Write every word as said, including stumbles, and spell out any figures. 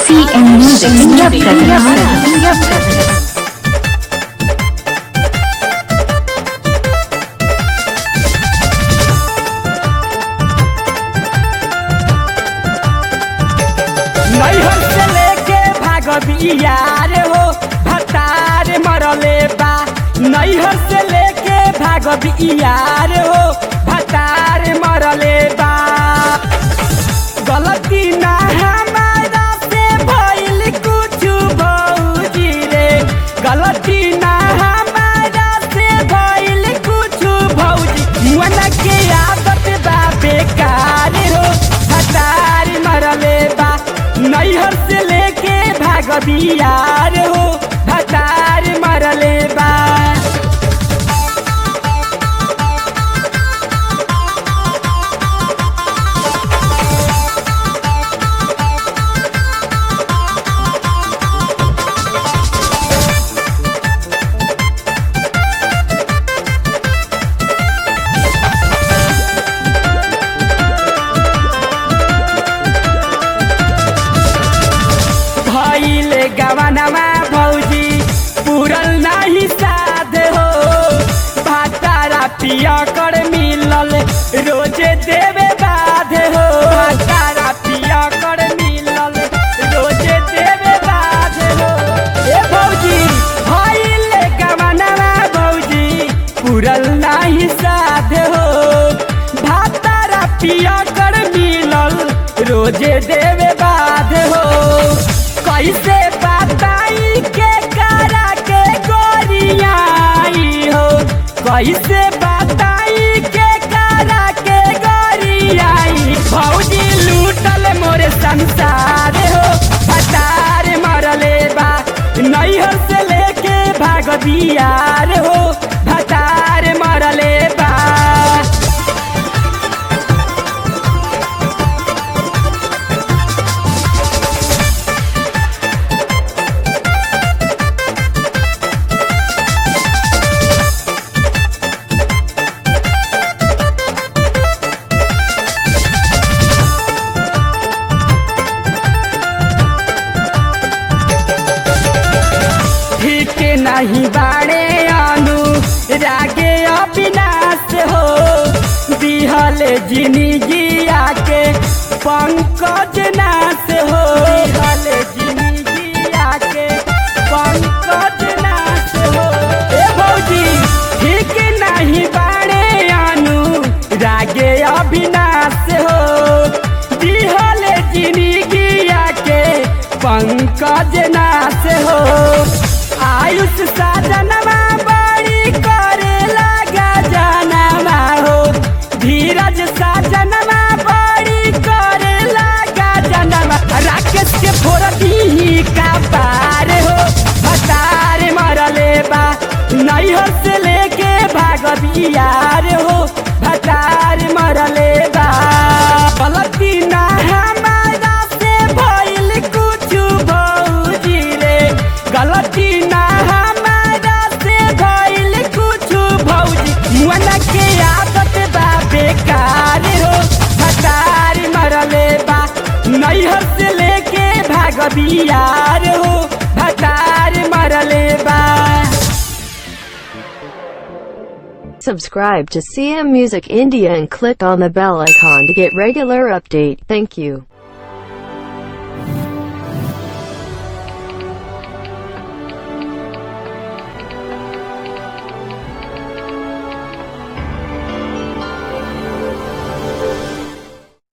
C M Music India presents. India presents. नैहर से लेके भागबियार हो भतार मरले बा। नैहर से लेके भागबियार हो भतार मरले बा। गलती ना हमारा से भइल कुछु भौजी रे, गलती ना हमारा से भइल कुछु भौजी। मन के आदत बा बेकार हो भतार मरले बा। नैहर से लेके भागबियार हो भतार मरले बा। भइले गवनमा भौजी पूरल नाही साध हो। भातारा पिया कर मिलल रोजे देवे बाध हो। भातारा पिया कर मिलल रोजे देवे बाध हो। ए भौजी भइले गवनमा भौजी पूरल नाही साध हो। भातारा पिया कर मिलल रोजे देवे बाध हो। कैसे बताई के करा के गोरियाई हो, कैसे बताई के करा के गोरियाई। भौजी लूटल मोरे संसार हो भतार मरले बा। नैहर से लेके भागबियार हो भतार मरले बा। ठीक नहीं बाड़े अनु रागे अविनाश हो। दिहल जिंदगी आके पंकज नाश हो। दिहल जिंदगी आके पंकज नाश हो। ए भौजी ठीक नहीं बाड़े अनु रागे अविनाश हो। दिहल जिंदगी आके पंकज नाश हो। आयुष साजनमा बड़ी करे लगा जनमा हो। धीरज साजनमा बड़ी करे लगा जनमा। राकेश के फोड़ दी का पार हो भतार मरले बा। नैहर से लेके भागबियार हो भतार मरले बा। गलती ना हमारा से भइल कुछु भौजी रे, गलती ना हमारा से भइल कुछु भौजी। मन के आदत बा बेकार हो भतार मरले बा। नैहर से लेके भागबियार हो भतार मरले बा। Subscribe to C M Music India and click on the bell icon to get regular update. Thank you.